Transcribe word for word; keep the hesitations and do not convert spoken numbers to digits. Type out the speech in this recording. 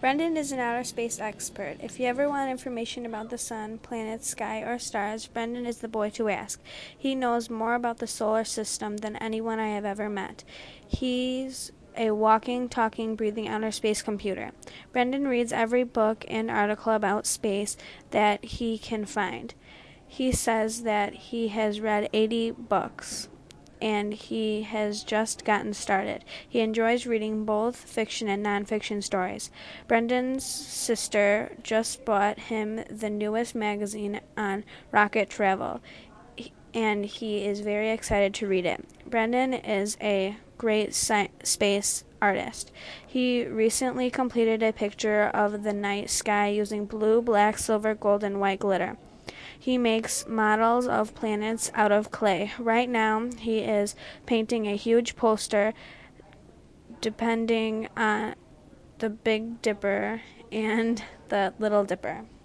Brendan is an outer space expert. If you ever want information about the sun, planets, sky, or stars, Brendan is the boy to ask. He knows more about the solar system than anyone I have ever met. He's a walking, talking, breathing outer space computer. Brendan reads every book and article about space that he can find. He says that he has read eighty books, and he has just gotten started. He enjoys reading both fiction and nonfiction stories. Brendan's sister just bought him the newest magazine on rocket travel, and he is very excited to read it. Brendan is a great sci- space artist. He recently completed a picture of the night sky using blue, black, silver, gold, and white glitter. He makes models of planets out of clay. Right now, he is painting a huge poster depending on the Big Dipper and the Little Dipper.